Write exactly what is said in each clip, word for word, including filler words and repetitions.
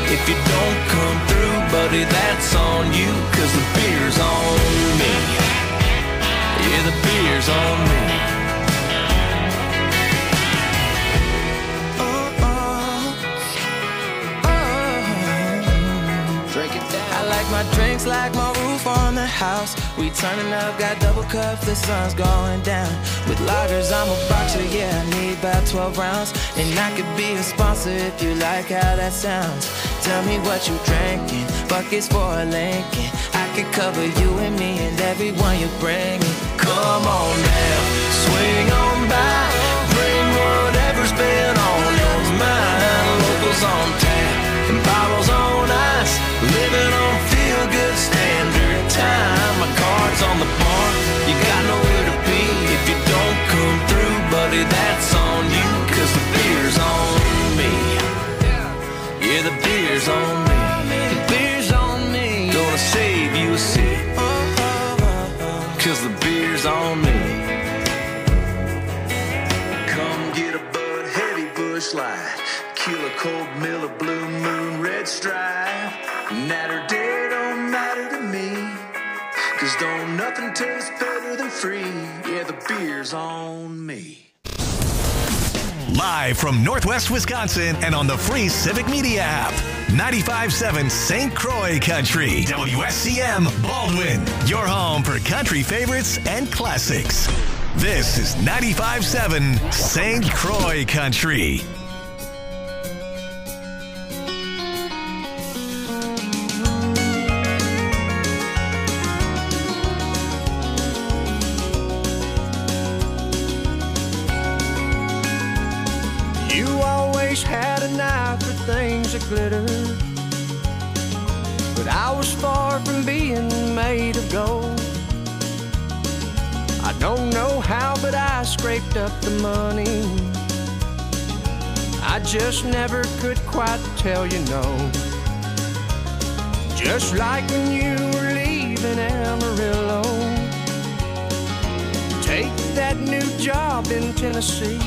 If you don't come through, buddy, that's on you, 'cause the beer's on me. Yeah, the beer's on me. Oh, oh, oh. Drink it down. I like my drinks like my roof on the house. We turning up, got double cups, the sun's going down. With lagers, I'm a boxer, yeah, I need about twelve rounds. And I could be a sponsor if you like how that sounds. Tell me what you drinking, buckets for a Lincoln. I could cover you and me and everyone you bring in. Come on now, swing on by, bring whatever's been on your mind. Locals on tap and bottles on ice, living on feel-good standard time. My card's on the bar, you got nowhere to be. If you don't come through, buddy, that's on you, 'cause the beer's on me. Yeah, the beer's on me. The beer's on me. Gonna save you a seat, 'cause the beer's on me. Come get a Bud Heavy Busch Light, Killer Cold Miller Blue Moon Red Stripe. Night or day don't matter to me, 'cause don't nothing taste better than free. Yeah, the beer's on me. Live from Northwest Wisconsin and on the free Civic Media app. ninety-five point seven Saint Croix Country. W S C M Baldwin. Your home for country favorites and classics. This is ninety-five point seven Saint Croix Country. Had an eye for things that glitter, but I was far from being made of gold. I don't know how, but I scraped up the money. I just never could quite tell you no. Just like when you were leaving Amarillo, take that new job in Tennessee.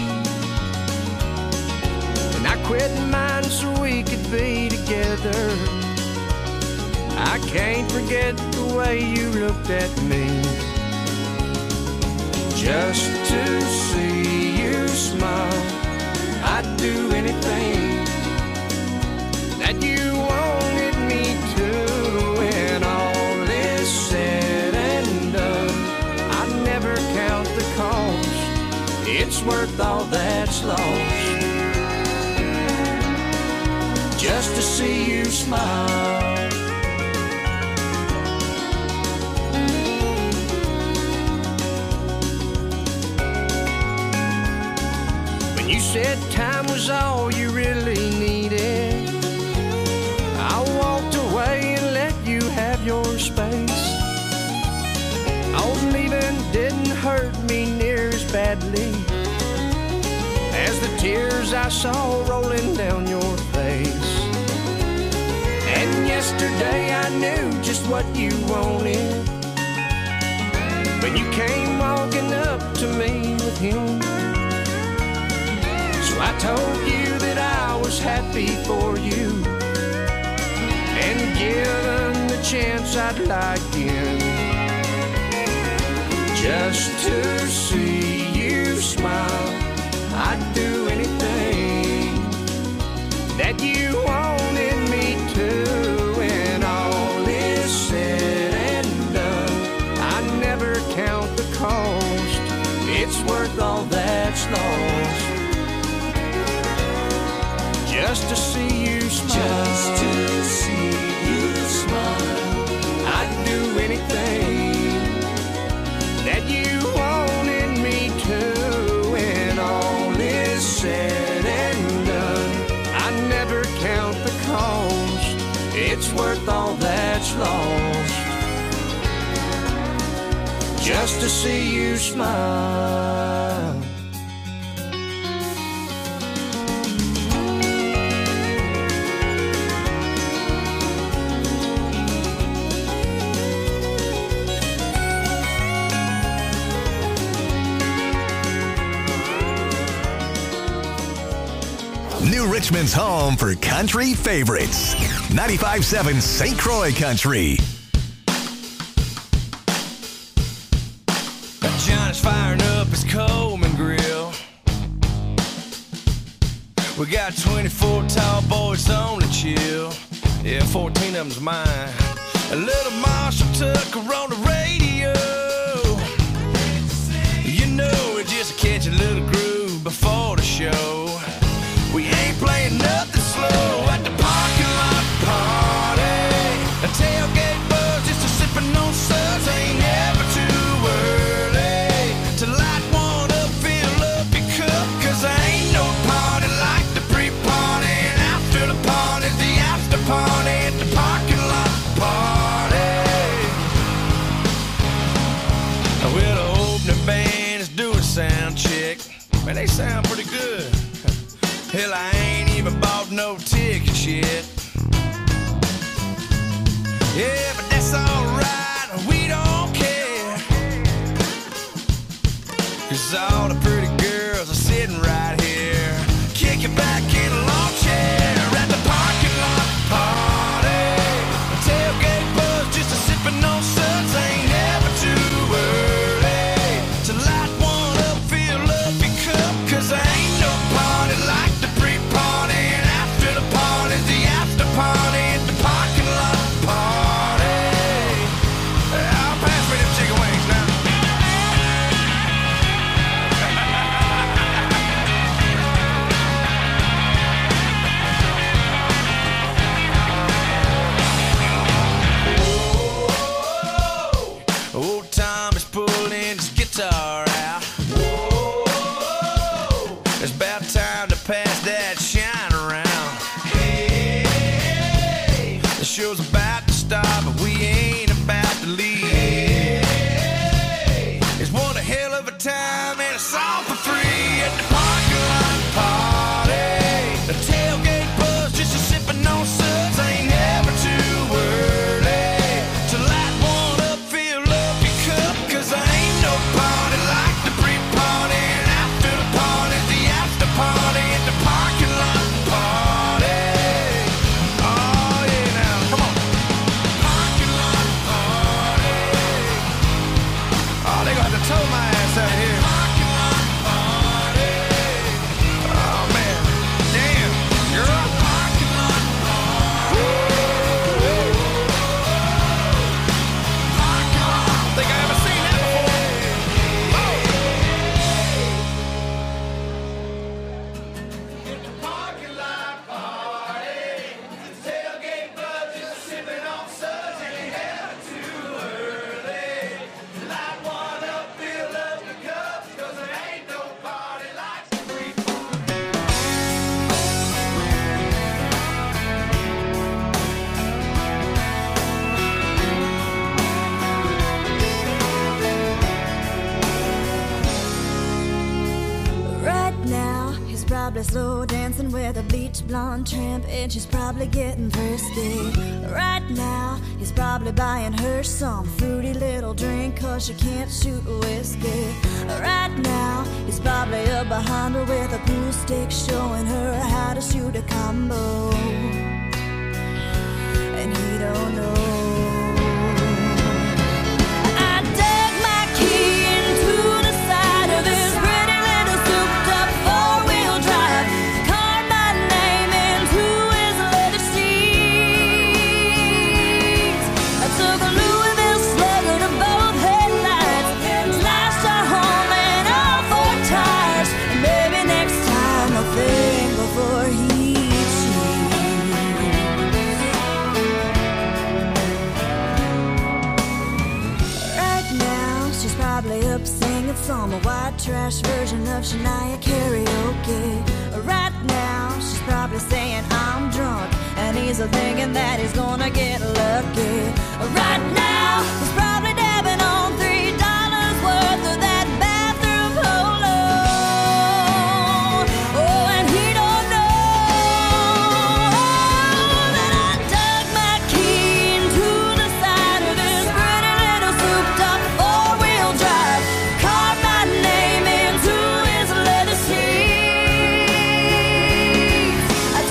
I quit mine so we could be together. I can't forget the way you looked at me. Just to see you smile, I'd do anything that you wanted me to. When all is said and done, I'd never count the cost. It's worth all that's lost, just to see you smile. When you said time was all you really needed, I walked away and let you have your space. Oh, leaving didn't hurt me near as badly as the tears I saw rolling down your face. And yesterday I knew just what you wanted when you came walking up to me with him. So I told you that I was happy for you, and given the chance I'd like in, just to see you smile. I'd do anything that you wanted me to. When all is said and done, I never count the cost. It's worth all that's lost, just to see you smile. Just to see you smile. I'd do anything that you wanted me to. Said and done, I never count the cost. It's worth all that's lost, just to see you smile. Richmond's home for country favorites. ninety-five point seven Saint Croix Country. Johnny's firing up his Coleman grill. We got twenty-four tall boys on the chill. Yeah, fourteen of them's mine. A little Marshall Tucker on the radio. You know, we just catch a little groove before the show. We ain't playing nothing slow at the parking lot party. A tailgate buzz, just a sipping on suds. Ain't never too early to light one up, fill up your cup. Cause there ain't no party like the pre-party. And after the party's the after party at the parking lot party. Well, the opening band is doing sound check. Man, they sound pretty good. Hell, I ain't even bought no tickets yet. Yeah, but that's alright, we don't care. Cause all the pretty girls are sitting right here, kicking back in a lawn chair at the parking lot party. A tailgate buzz, just a sipping on suds. Ain't never too early to light one up, fill up your cup. Cause there ain't no party like the pre-party. And after the party's the after party at the parking lot party. I'll pass me them chicken wings now. Old Tom is pulling his guitar out. It's about time to pass that shine around. The show's about to start, but we ain't about to leave. It's one a hell of a time and it's all for free at the parking lot party. The tailgate buzz, just a sipping on suds. Ain't never too early to light one up, fill up your cup. Cause there ain't no party like the pre-party. And after the party's the after party at the parking lot party. Oh yeah, now come on. Parking lot party. Oh, they gonna have to tow my ass out of here. Parking lot party. Oh man, damn, girl. Parking lot party. Parking lot. I don't think I ever seen that before. Parking lot party. Tailgate buzz, just sipping on suds. Ain't never too early. Light one up, fill up the cups. Cause there ain't no party like the pre-party. Right now, he's probably slow dancing with a bleach blonde tramp, and she's probably getting frisky. Right now, he's probably buying her some fruity little drink, cause she can't shoot whiskey. Right now, he's probably up behind her with a pool stick, showing her how to shoot a combo. And he don't know. I dug my key into the side of this pretty little souped-up four-wheel drive, carved my name into his leather seats. I took a Louisville Slugger to both headlights, slashed our home and all four tires. And maybe next time I'll think before he Right now, she's probably up singing some white trash version of Shania karaoke. Right now, she's probably saying I'm drunk, and he's thinking that he's gonna get lucky. Right now, he's probably dabbing on three dollars worth of that bathroom polo. Oh, and he don't know that I dug my key into the side of this pretty little souped-up four-wheel drive, carved my name into his leather seats. I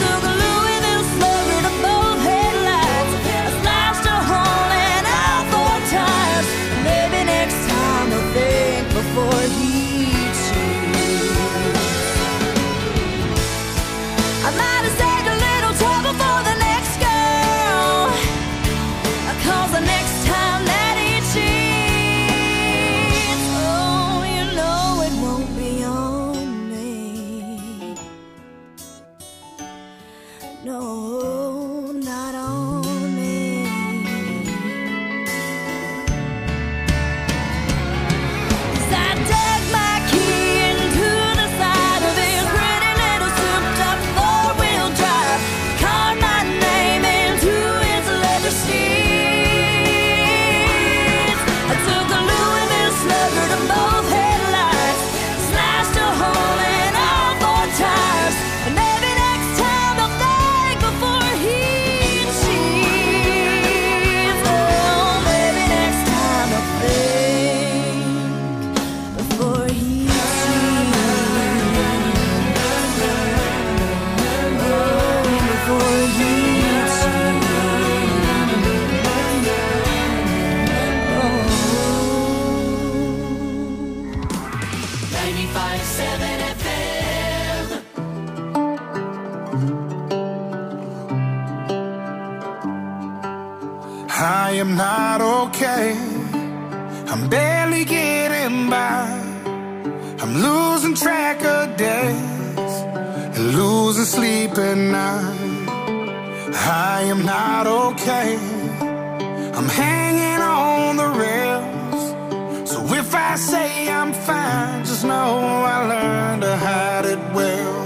I am not okay. I'm barely getting by. I'm losing track of days and losing sleep at night. I am not okay. I'm hanging on the rails. So if I say I'm fine, just know I learned to hide it well.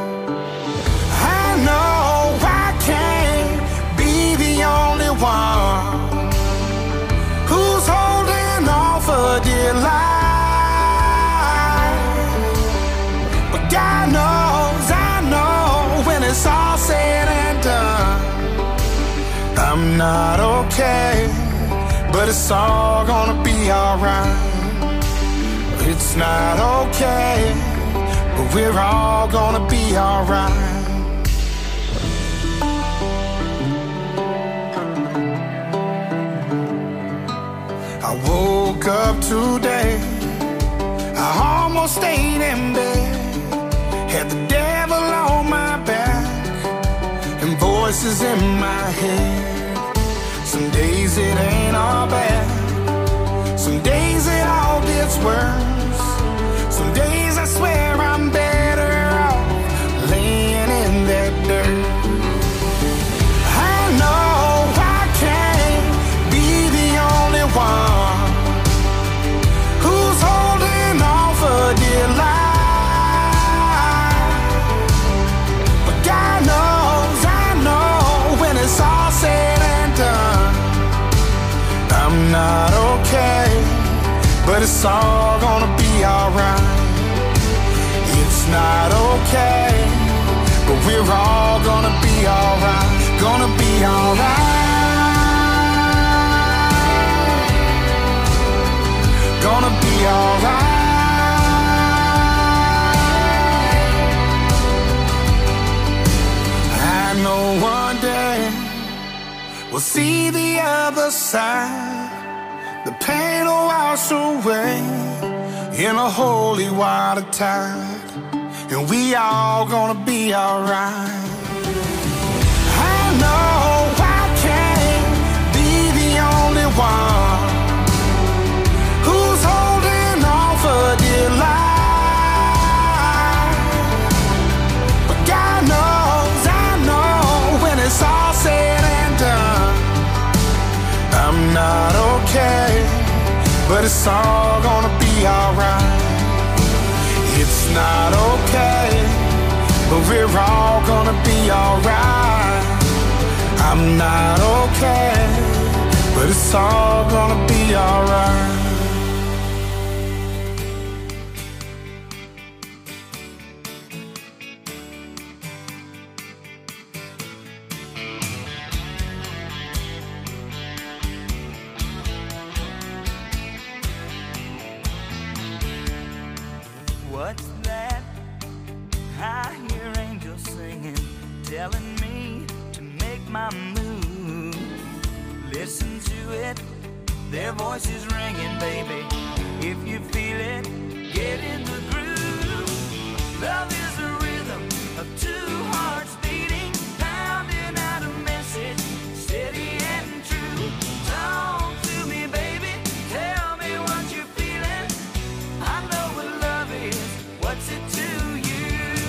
I know I can't be the only one who's holding on for dear life. But God knows, I know, when it's all said and done, I'm not okay, but it's all gonna be alright. It's not okay, but we're all gonna be alright. I woke up today, I almost stayed in bed, had the devil on my back and voices in my head. Some days it ain't all bad, some days it all gets worse. Some days I swear I'm better off laying in that dirt. I know I can't be the only one who's holding on for dear life. But God knows, I know, when it's all said and done, I'm not okay, but it's all gonna be alright. It's not okay, but we're all gonna be alright. Gonna be alright. Gonna be alright. I know one day we'll see the other side. The pain will wash away in a holy water tide, and we all gonna be alright. I know I can't be the only one who's holding on for dear life. But God knows, I know, when it's all said and done, I'm not okay, but it's all gonna be alright. It's not okay, but we're all gonna be alright. I'm not okay, but it's all gonna be alright. What's that? I hear angels singing, telling me to make my move. Listen to it, their voices ringing, baby. If you feel it, get in the groove. Love is a rhythm of two hearts beating, pounding out a message, steady and true. Talk to me, baby, tell me what you're feeling. I know what love is. What's it to you?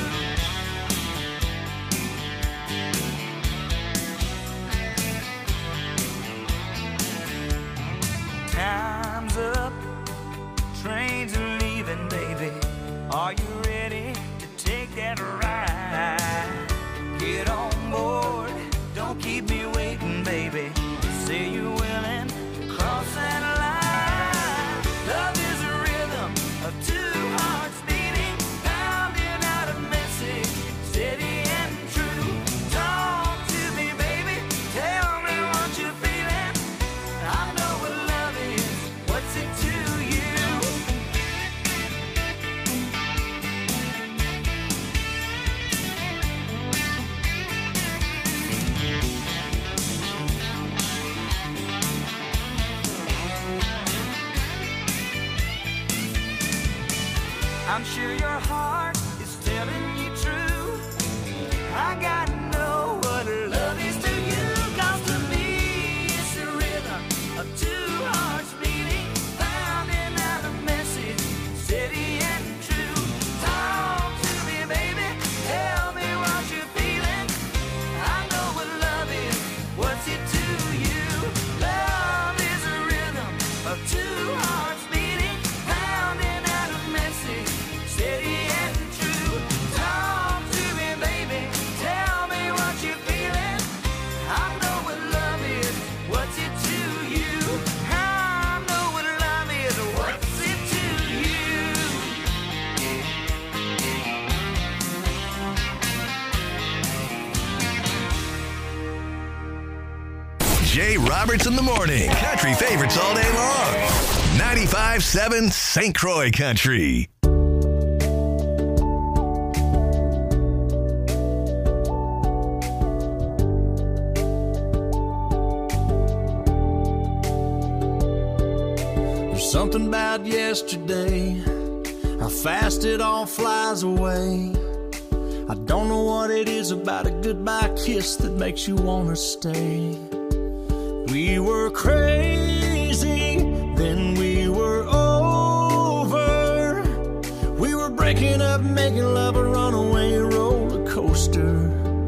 Time's up, trains are leaving, baby. Are you ready to take that ride? Get on board, don't keep me waiting, baby. Say you're willing, cross that line. Love is a rhythm of two hearts beating, pounding out a message, steady and true. Talk to me, baby, tell me what you're feeling. I know what love is, what's it to you? I'm sure your heart is telling you true. I gotta know what love is to you. 'Cause to me it's a rhythm Jay Roberts in the morning. Country favorites all day long. ninety-five seven Saint Croix Country. There's something about yesterday, how fast it all flies away. I don't know what it is about a goodbye kiss that makes you want to stay. We were crazy, then we were over. We were breaking up, making love a runaway roller coaster.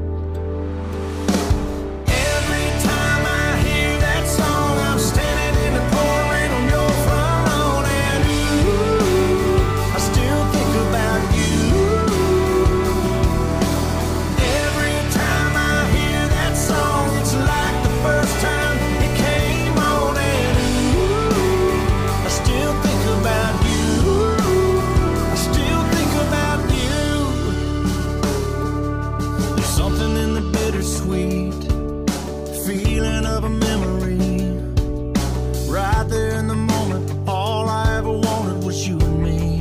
Every time I hear that song, I'm standing in the pouring rain on your front lawn, and ooh, I still think about you. Every time I hear that song, it's like the first time. Sweet feeling of a memory, right there in the moment. All I ever wanted was you and me.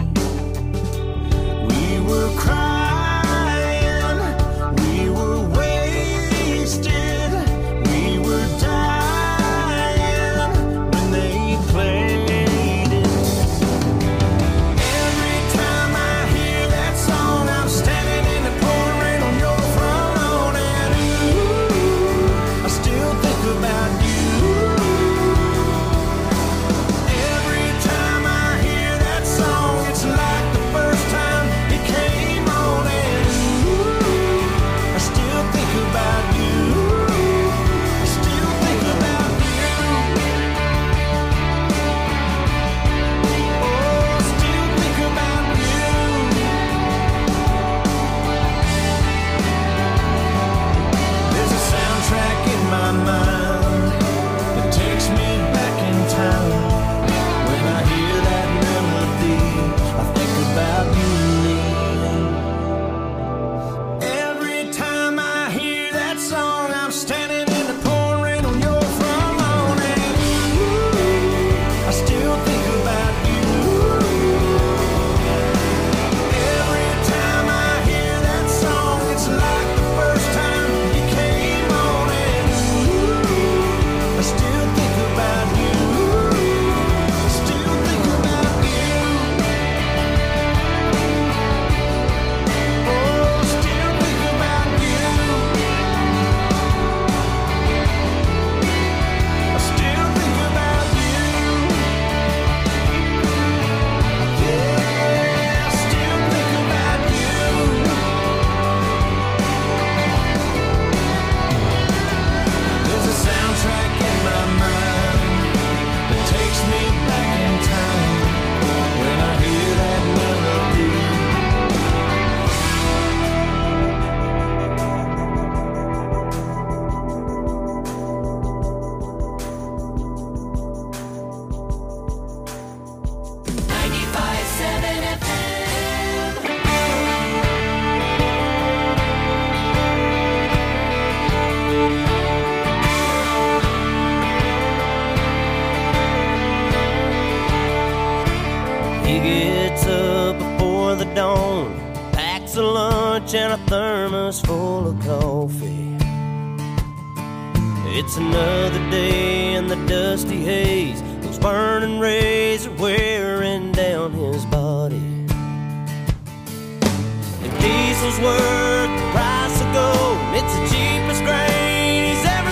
We were crying, we were wasted, we were dying when they played it. Every time I hear that song, I'm standing in the pouring rain on your front lawn, and I still think about you. Every time I hear that song, it's like the first time it came on, and I still think about you. I still think about you. Oh, still think about you. There's a soundtrack in my mind that takes me back in time. When I hear that melody, I think about you and me. Every time I hear that song, I'm standing in the pouring rain on your front lawn, and ooh, I still think about you. Every time I hear that song, it's like the first time it came on, and ooh, I still think about you. I still think about you. Oh, still think about you. I still think about you. Yeah, I still think about you. There's a soundtrack in my mind that takes me back in time. When I hear that melody, ninety-five seven F M. He gets up before the dawn, packs a lunch and a thermos full of coffee. It's another day in the dusty haze. Those burning rays are wearing down his body. If diesel's worth the price of gold, it's the cheapest grain he's ever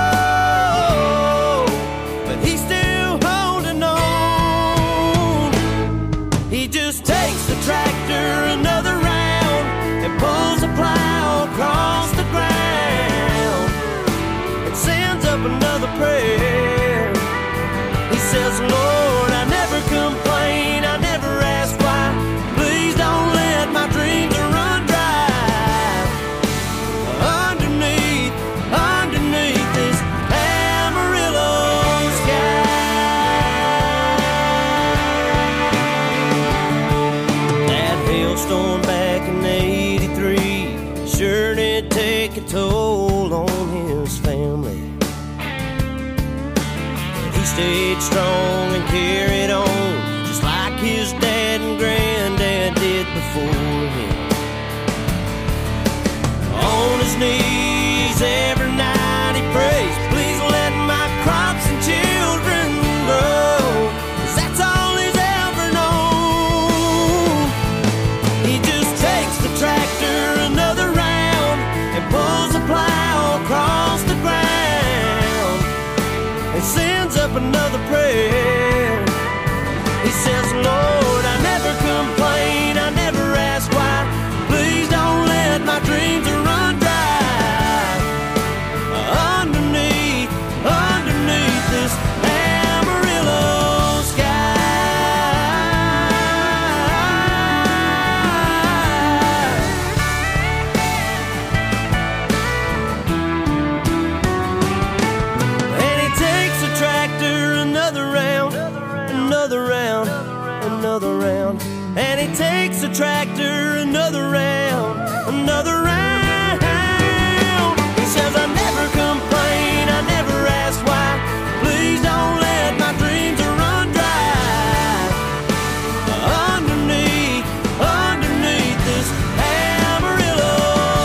sold. But he's still holding on. He just takes the tractor another round and pulls a plow across the ground and sends up another prayer. He says, Lord, I never complain, I never ask why. Please don't let my dreams run dry. Underneath, underneath this Amarillo sky. That hailstorm back in eighty-three sure did take a toll on his family. stayed strong and carried on, just like his dad and granddad did before him. On his knees every night he prays, please let my crops and children grow, 'cause that's all he's ever known. He just takes the tractor another round and pulls the plow across the ground and sends up another prayer. He says, Lord, I never complain, I never ask why, please don't let my dreams run dry. Underneath, underneath this Amarillo sky. And he takes the tractor another round, another round, another round. And he takes the tractor another round, another round. He says, I never complain, I never ask why, please don't let my dreams run dry. Underneath, underneath this Amarillo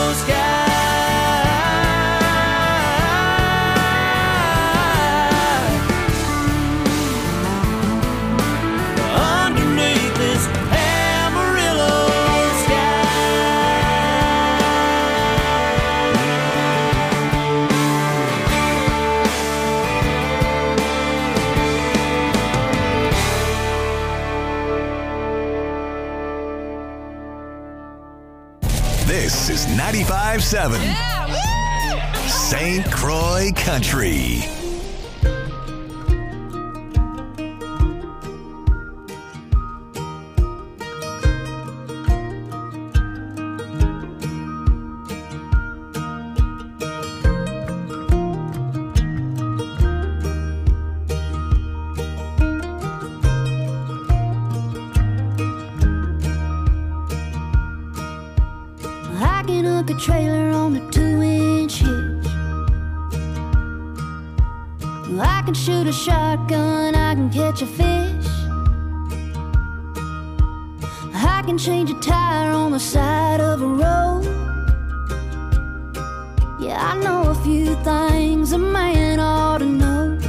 sky. Underneath this Amarillo sky. This is ninety-five seven Saint Croix Country. I can hook a trailer on a two-inch hitch. I can shoot a shotgun, I can catch a fish. I can change a tire on the side of a road. Yeah, I know a few things a man ought to know.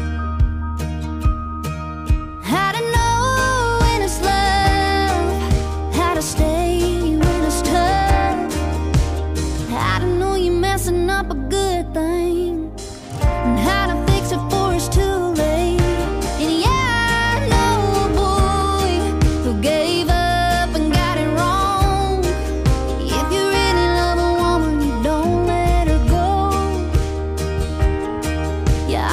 How to know when it's love, how to stay when it's tough, how to know you're messing up a good thing, and how to fix it before it's too late. And yeah, I know a boy who gave up and got it wrong. If you really love a woman, you don't let her go. Yeah,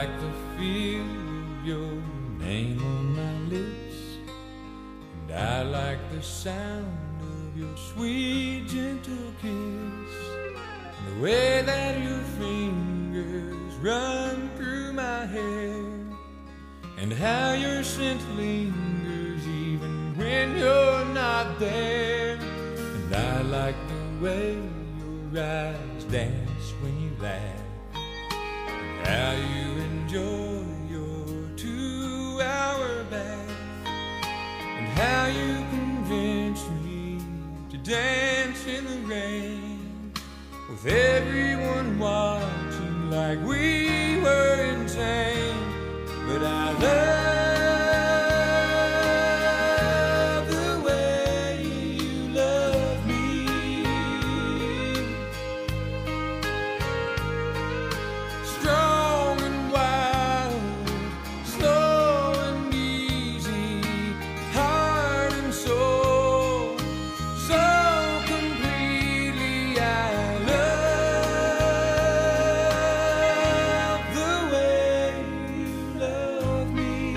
like the feel of your name on my lips, and I like the sound of your sweet gentle kiss, and the way that your fingers run through my hair, and how your scent lingers even when you're not there. And I like the way your eyes dance when you laugh, and how you enjoy your two-hour bath, and how you convince me to dance in the rain, with everyone watching like we were insane. But I love the way you love me, strong and wild, slow and easy, heart and soul, so completely. I love the way you love me.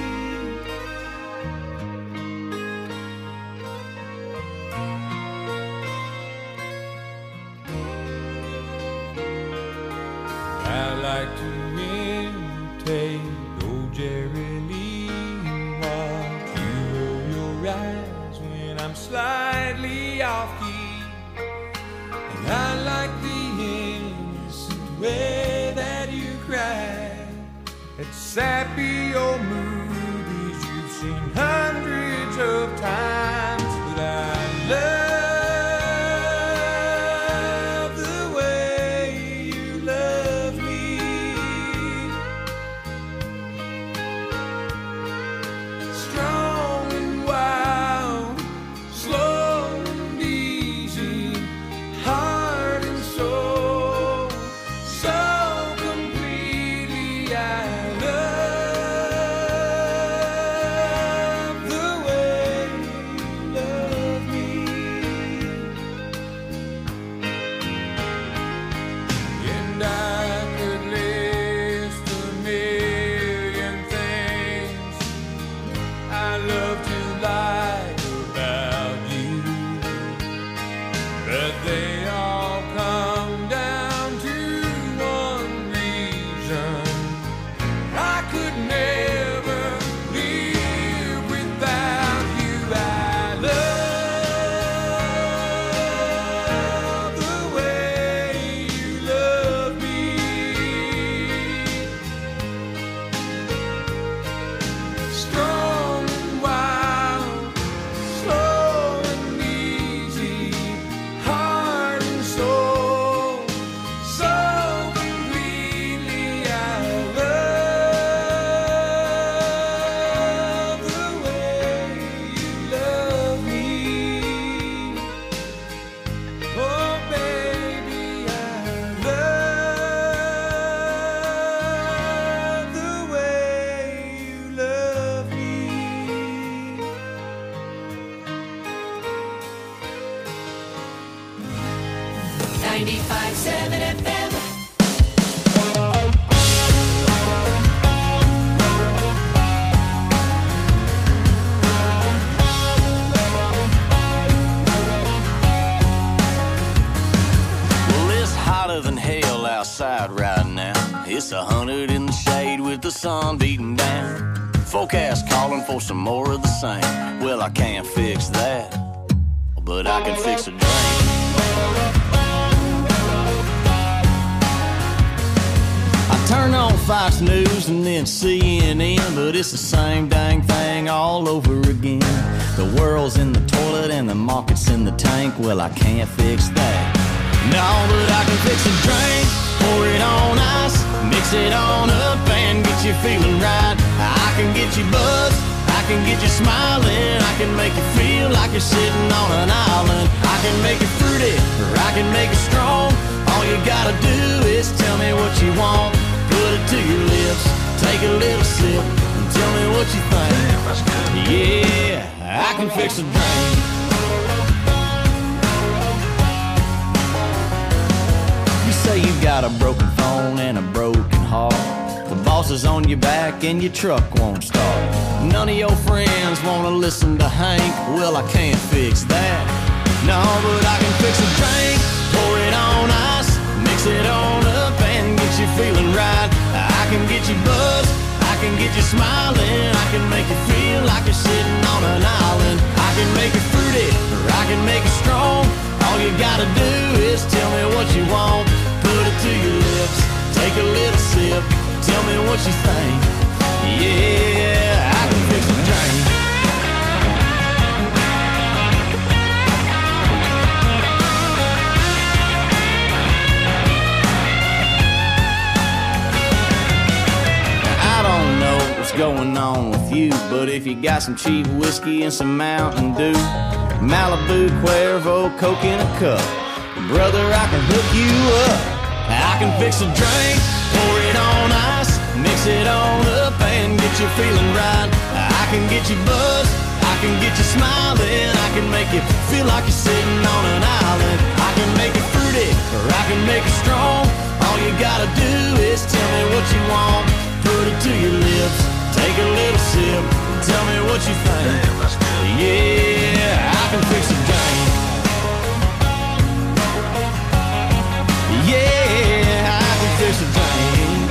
I like to imitate old Jerry Lee, watch you roll your eyes when I'm slightly off key, and I like the innocent way that you cry at sappy old movies you've seen hundreds of times. But I love the way you love me, strong and wild, slow and easy, heart and soul, so completely. I love the way you love me. And I could list a million things I love to like about you, but they all come down to one reason: I could never live without you. I love the way you love me, strong and wild, slow and easy, heart and soul, so completely. I love the way you love me. Oh baby, I love the way you love me. ninety-five seven F M. Well, it's hotter than hell outside right now. It's a hundred in the shade with the sun beating down. Forecast calling for some more of the same. Well, I can't fix that, but I can fix a drink. I turn on Fox News and then C N N, but it's the same dang thing all over again. The world's in the toilet and the market's in the tank. Well, I can't fix that. No, but I can fix a drink, pour it on ice, mix it on up and get you feeling right. I can get you buzzed, I can get you smiling, I can make you feel like you're sitting on an island. I can make it fruity, or I can make it strong. All you gotta do is tell me what you want. Put it to your lips, take a little sip, and tell me what you think. Yeah, I can fix a drink. You say you got a broken phone and a broken heart. The boss is on your back and your truck won't start. None of your friends wanna listen to Hank. Well, I can't fix that. No, but I can fix a drink, pour it on ice, mix it on up and get you feeling right. I can get you buzzed, I can get you smiling, I can make you feel like you're sitting on an island. I can make it fruity, or I can make it strong. All you gotta do is tell me what you want. Put it to your lips, take a little sip, tell me what you think. Yeah, I can fix a drink. Going on with you, but if you got some cheap whiskey and some Mountain Dew, Malibu, Cuervo, Coke in a cup, brother, I can hook you up. I can fix a drink, pour it on ice, mix it on up and get you feeling right. I can get you buzzed, I can get you smiling, I can make you feel like you're sitting on an island. I can make it fruity, or I can make it strong. All you gotta do is tell me what you want. Put it to your lips, take a little sip, tell me what you think. Yeah, I can fix a drink. Yeah, I can fix a drink.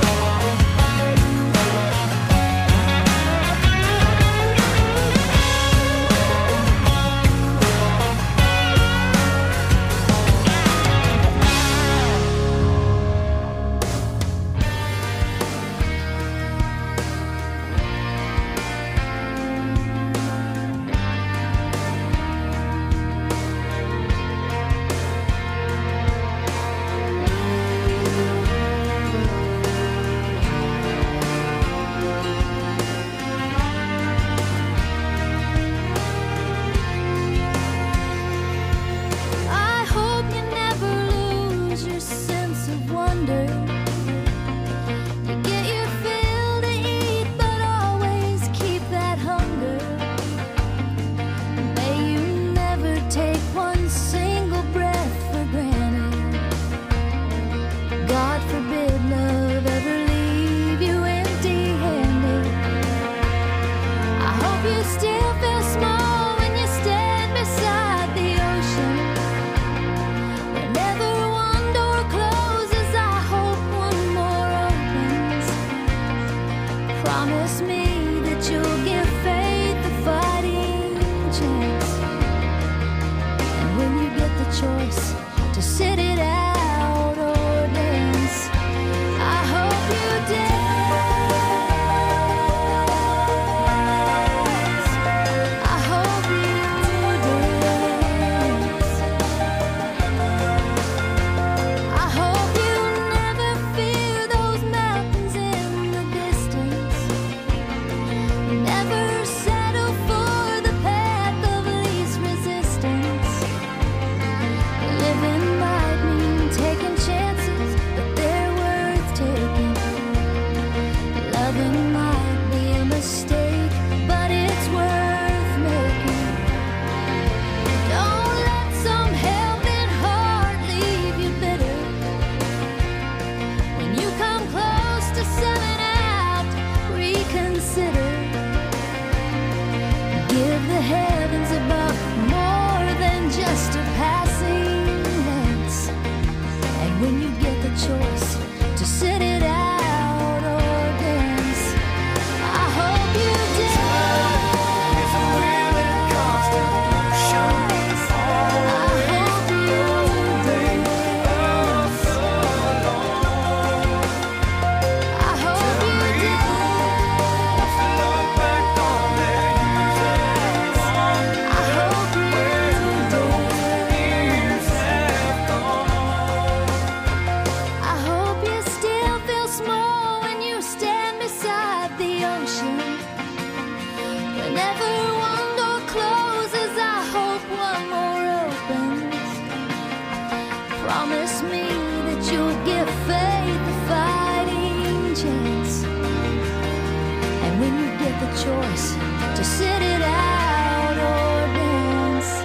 choice to sit it out or dance.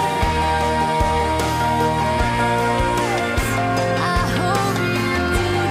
Dance. I hope you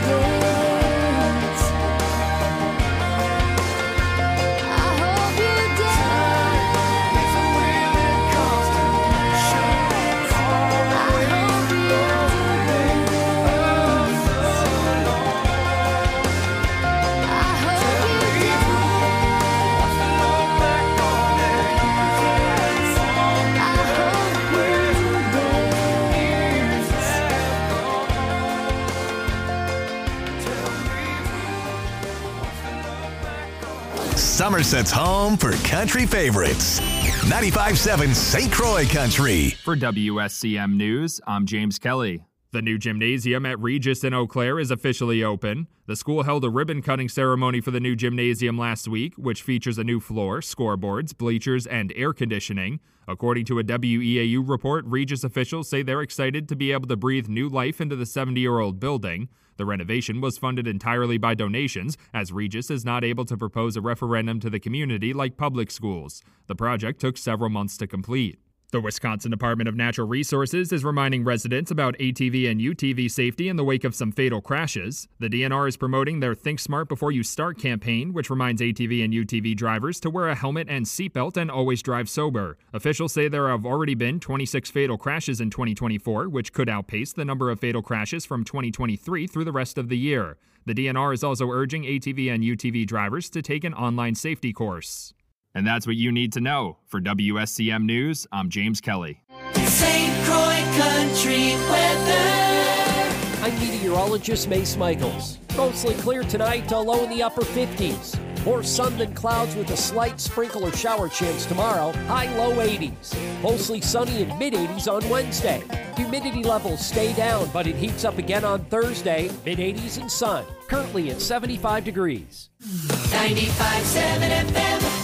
Somerset's home for country favorites. ninety-five point seven Saint Croix Country. For W S C M News, I'm James Kelly. The new gymnasium at Regis in Eau Claire is officially open. The school held a ribbon-cutting ceremony for the new gymnasium last week, which features a new floor, scoreboards, bleachers, and air conditioning. According to a W E A U report, Regis officials say they're excited to be able to breathe new life into the seventy-year-old building. The renovation was funded entirely by donations, as Regis is not able to propose a referendum to the community like public schools. The project took several months to complete. The Wisconsin Department of Natural Resources is reminding residents about A T V and U T V safety in the wake of some fatal crashes. The D N R is promoting their Think Smart Before You Start campaign, which reminds A T V and U T V drivers to wear a helmet and seatbelt and always drive sober. Officials say there have already been twenty-six fatal crashes in twenty twenty-four, which could outpace the number of fatal crashes from twenty twenty-three through the rest of the year. The D N R is also urging A T V and U T V drivers to take an online safety course. And that's what you need to know. For W S C M News, I'm James Kelly. Saint Croix Country weather. I'm meteorologist Mace Michaels. Mostly clear tonight to low in the upper fifties. More sun than clouds with a slight sprinkle or shower chance tomorrow. High low eighties. Mostly sunny and mid eighties on Wednesday. Humidity levels stay down, but it heats up again on Thursday. Mid eighties and sun. Currently at seventy-five degrees. ninety-five point seven F M.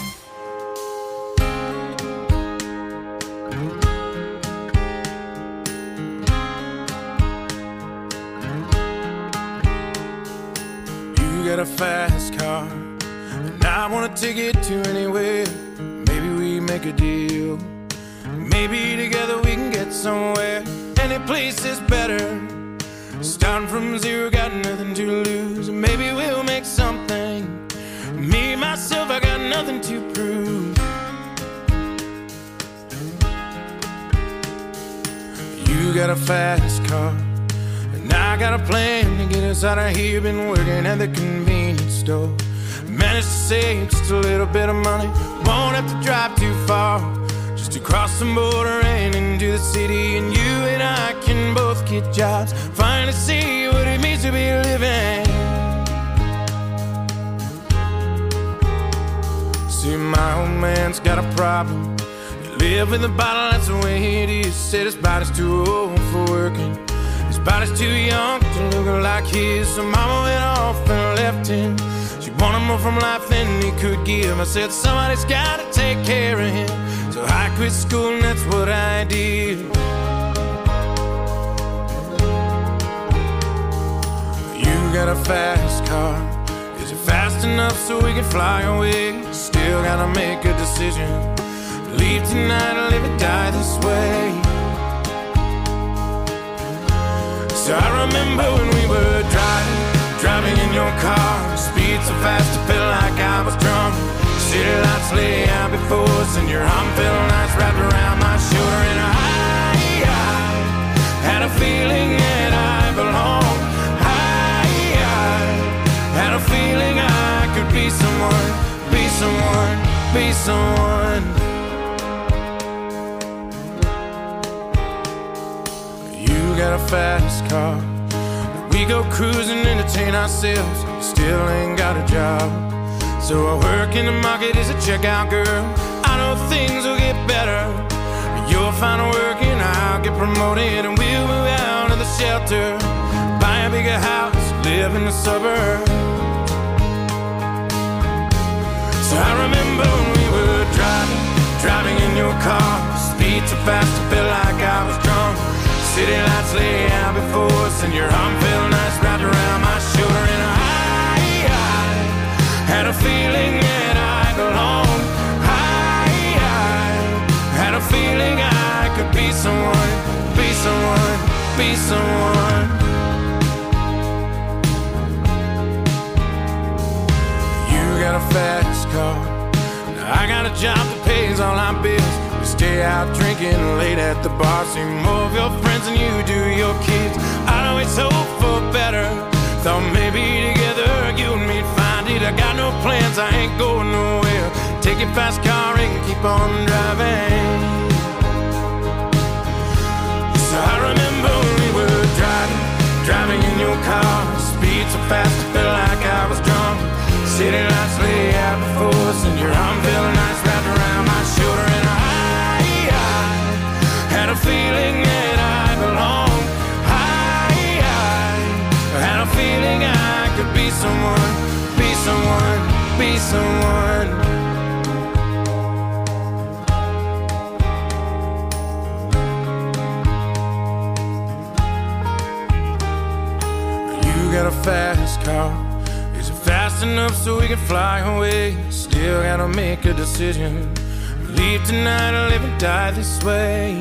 Got a fast car, and I wanna take it to anywhere. Maybe we make a deal. Maybe together we can get somewhere. Any place is better. Starting from zero, got nothing to lose. Maybe we'll make something. Me, myself, I got nothing to prove. You got a fast car, and I got a plan to get us out of here. Been working at the convenience store. Managed to save just a little bit of money. Won't have to drive too far, just to cross the border and into the city. And you and I can both get jobs, finally see what it means to be living. See, my old man's got a problem. He live in the bottle, that's the way it is. Said his body's too old for working. His body's too young to look like his. So mama went off and left him. She wanted more from life than he could give. I said somebody's gotta take care of him. So I quit school and that's what I did. You got a fast car. Is it fast enough so we can fly away? Still gotta make a decision. Leave tonight or live or die this way. So I remember when we were driving, driving in your car. Speed so fast it felt like I was drunk. City lights lay out before us, and your arm felt nice wrapped around my shoulder. And I, I had a feeling that I belonged. I, I had a feeling I could be someone, be someone, be someone. You got a fast car. We go cruising, entertain ourselves. Still ain't got a job. So I work in the market as a checkout girl. I know things will get better. You'll find work and I'll get promoted, and we'll move out of the shelter, buy a bigger house, live in the suburbs. So I remember when we were driving, driving in your car. Speed so fast it felt like I was drunk. City lights lay out before us, and your arm felt nice wrapped around my shoulder. And I, I had a feeling that I belonged. I, I had a feeling I could be someone, be someone, be someone. You got a fast car. Now I got a job that pays all our bills. Stay out drinking late at the bar. See more of your friends than you do your kids. I'd always hope for better. Thought maybe together you and me'd find it. I got no plans, I ain't going nowhere. Take your fast car and keep on driving. So I remember when we were driving, driving in your car. Speed so fast it felt like I was drunk. City lights lay out before us, be someone. You got a fast car. Is it fast enough so we can fly away? Still gotta make a decision. Leave tonight or live and die this way.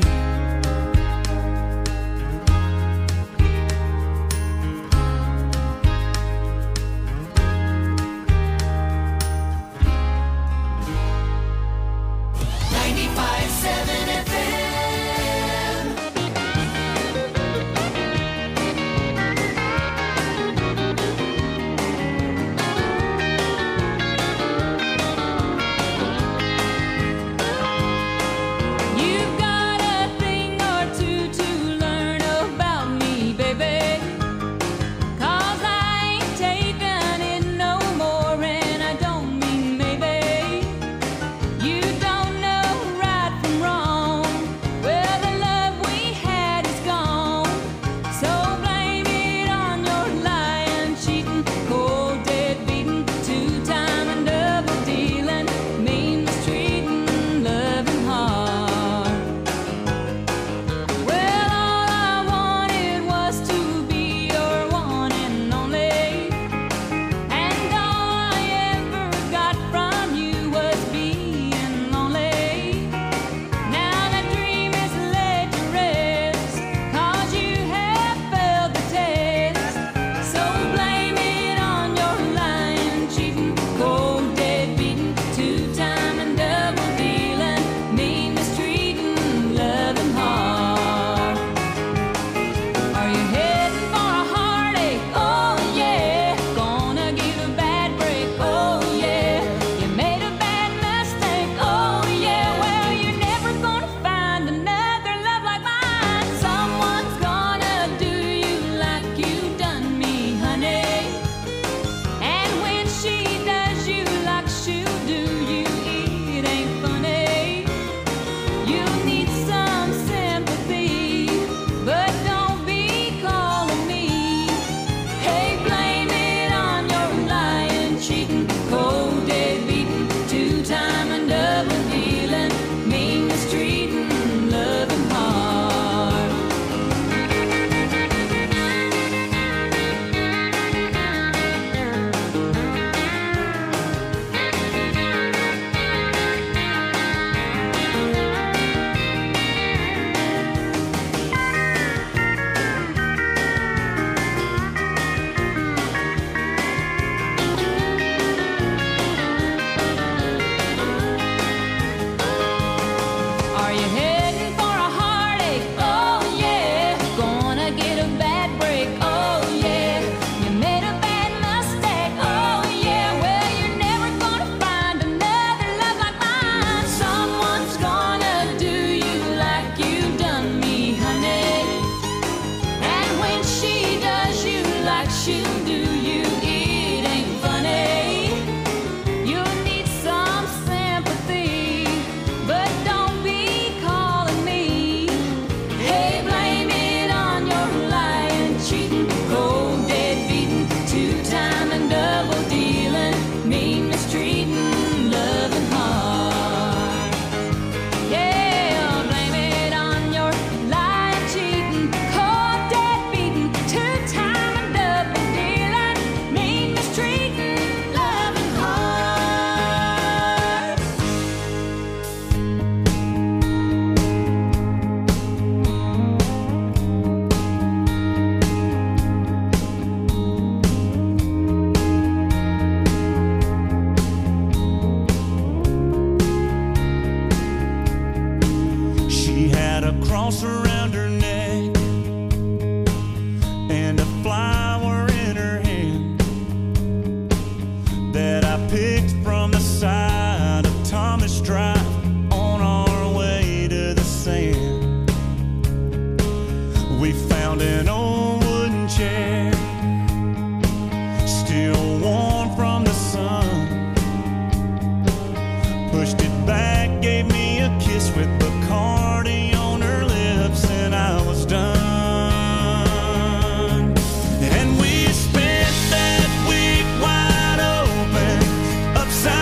Upside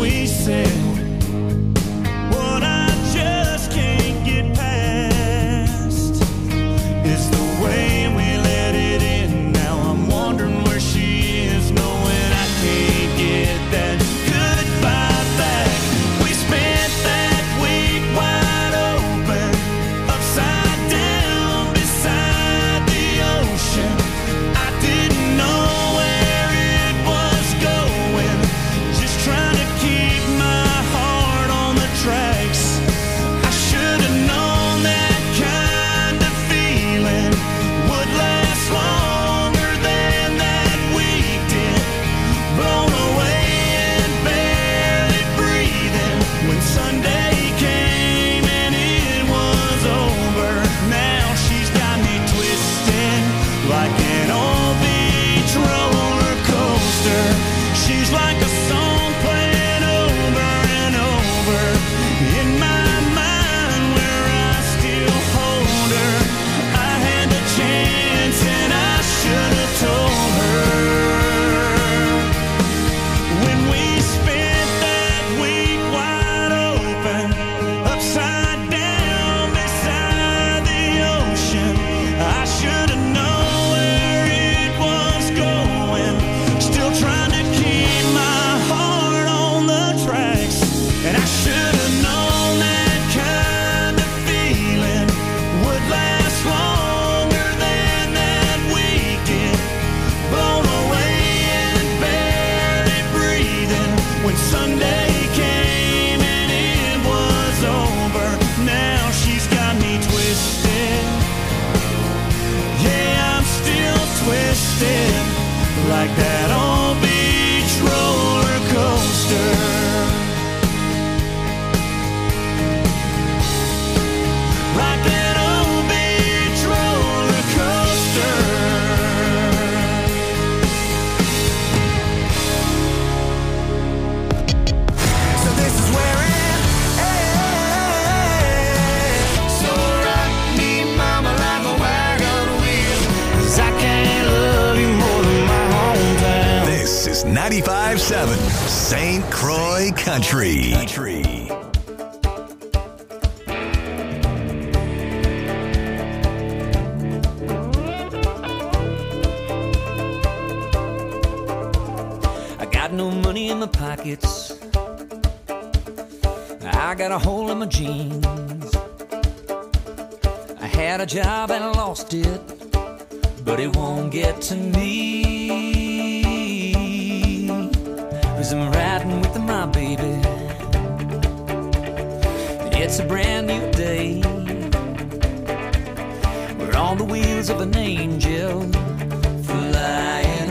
we said. What I just can't get past is the way we let it in. Now I'm wondering where she is, knowing I can't get that goodbye back. We spent that week wide open, upside down beside the ocean. I didn't know where it was going, just trying to keep my heart on the tracks. I should have known that kind of feeling would last longer than that week did. Blown away and barely breathing when Sunday came and it was over. Now she's got me twisted like an old beach roller coaster. She's like a song playing over and over in my mind, where I still hold her. I had the chance and I should have told her. When we spent that week wide open, upside down beside the ocean, I should have known where it was going. Still trying to keep my heart on the tracks, and I should have known that kind of feeling would last longer than that week did. Blown away and barely breathing when Sunday came and it was over. Now she's got me twisted. Yeah, I'm still twisted like that old beach roller coaster. Like that old beach roller coaster. So this is where it ends. So rock me, mama, like a wagon wheel, 'cause I can't love you more than my hometown. This is ninety-five point seven Saint Croix Country. Country. I got no money in my pockets. I got a hole in my jeans. I had a job and I lost it, but it won't get to me. 'Cause I'm riding with my baby. It's a brand new day. We're on the wheels of an angel flying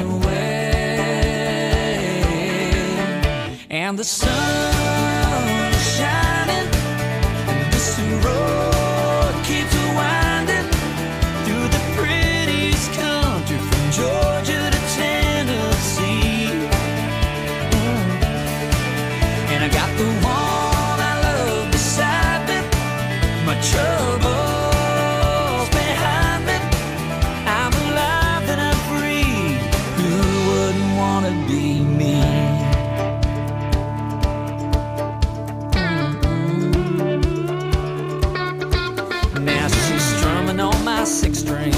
away. And the sun is shining, and this road keeps winding through the prettiest country from Georgia to Tennessee. Mm. And I got the one I love beside me, my troubles behind me. I'm alive and I'm free. Who wouldn't want to be me? Now she's strumming on my six string.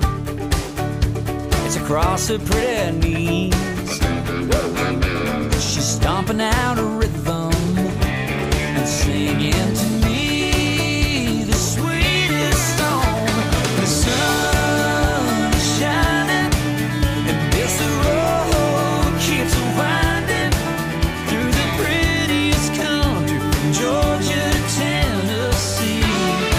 It's across her pretty knees. She's stomping out a rhythm and singing to me the sweetest song. The sun is shining, and this road keeps winding through the prettiest country from Georgia to Tennessee.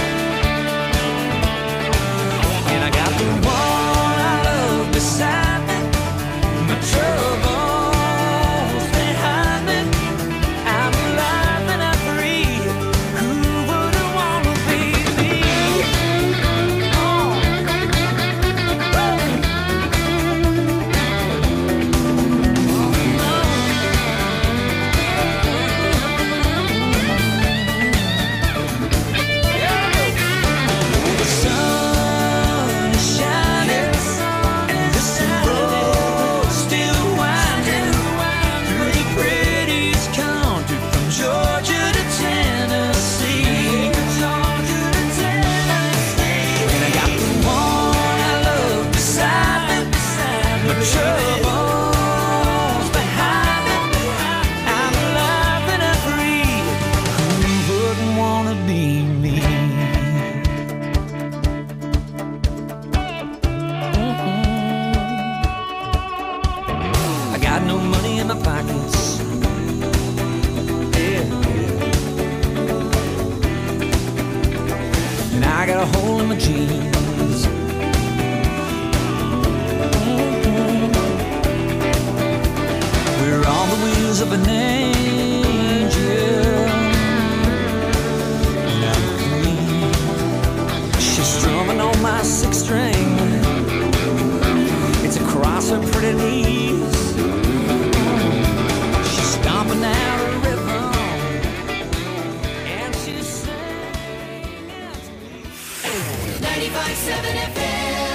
And I got the one I love beside me, my troubles behind me. wings of an angel. Now clean, she's strumming on my six string. It's across her pretty knees. She's stomping out a rhythm, and she's singing to me. ninety-five point seven F M.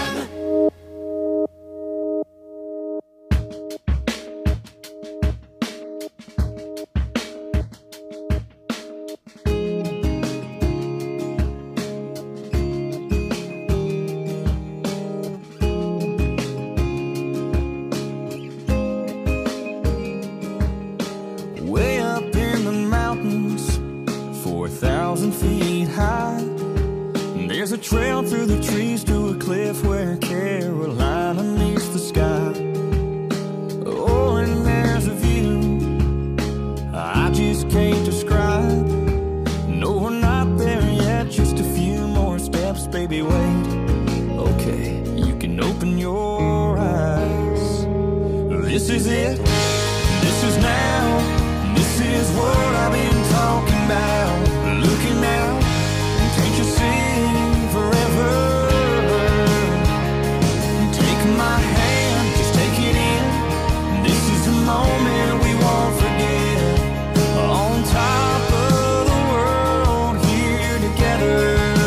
There's a trail through the trees to a cliff where Carolina meets the sky. Oh, and there's a view I just can't describe. No, we're not there yet, just a few more steps, baby, wait. Okay, you can open your eyes. This is it, this is now, this is what I've been talking about. Looking out, can't you see? Forever. Take my hand, just take it in. This is a moment we won't forget. On top of the world, here together.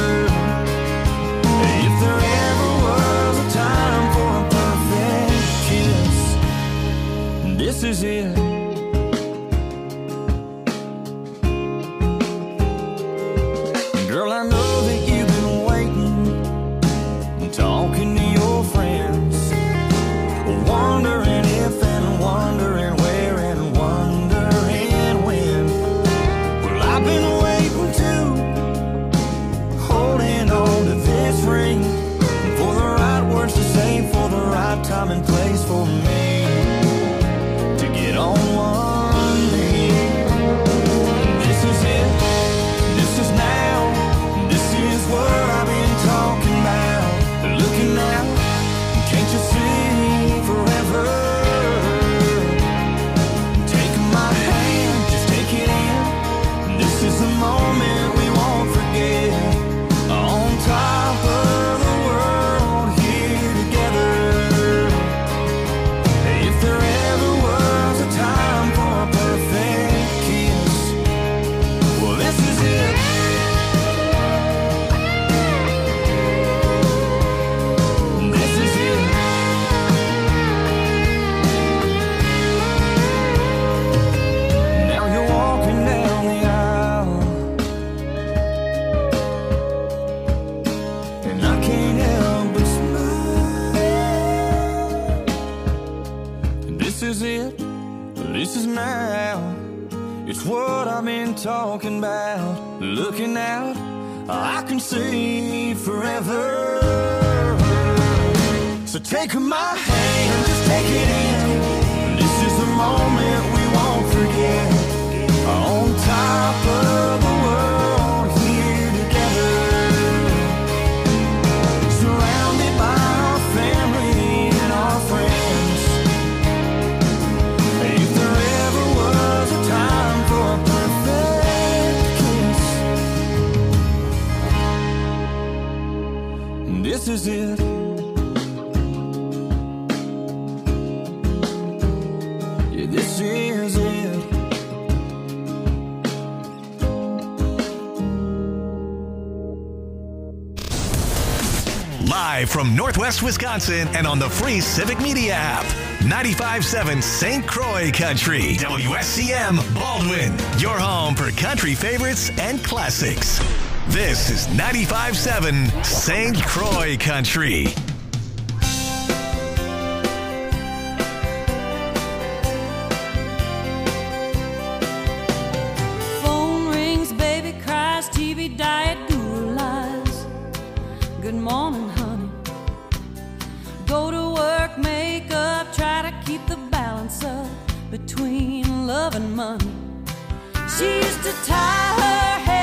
If there ever was a time for a perfect kiss, this is it. Girl, I know that you've been talking to your friends, wondering if and wondering where and wondering when. Well, I've been waiting too, holding on to this ring, for the right words to say, for the right time and place for me to get on one knee. This is it, this is now, this is what I've been talking about. Looking out, can't you see forever? Take my hand, just take it in. This is the moment we won't forget. On top of the world, here together. If there ever was a time for a perfect kiss, well, this is it. This is it, this is now. It's what I've been talking about. Looking out, I can see forever. So take my hand, just take it in. This is the moment we won't forget. On top of the world, here together. Surrounded by our family and our friends. This is it. Yeah, this is it. Live from Northwest Wisconsin and on the free Civic Media app. ninety-five point seven Saint Croix Country. W S C M Baldwin. Your home for country favorites and classics. This is ninety-five point seven Saint Croix Country. Phone rings, baby cries, T V diet, Google lies. Good morning, honey. Go to work, make up, try to keep the balance up between love and money. She used to tie